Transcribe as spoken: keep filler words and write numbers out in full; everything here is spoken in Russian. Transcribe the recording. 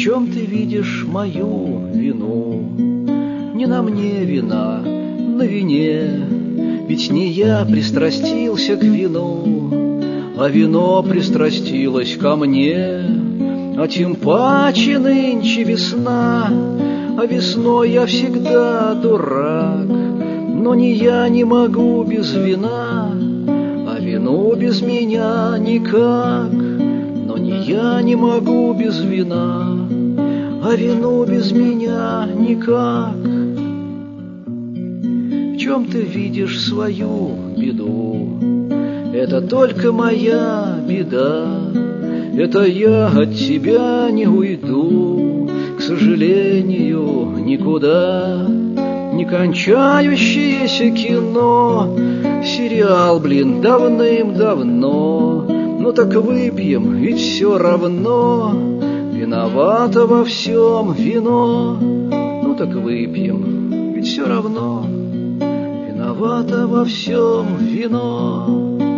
чем ты видишь мою вину? Не на мне вина, на вине, ведь не я пристрастился к вину, а вино пристрастилось ко мне. А тем паче нынче весна, а весной я всегда дурак. Но ни я не могу без вина, а вино без меня никак. Но ни я не могу без вина, а вино без меня никак. В чем ты видишь свою беду? Это только моя беда. Это я от тебя не уйду, к сожалению, никуда. Не кончающееся кино, сериал, блин, давным-давно. Ну так выпьем, ведь все равно виновато во всем вино. Ну так выпьем, ведь все равно виновато во всем вино.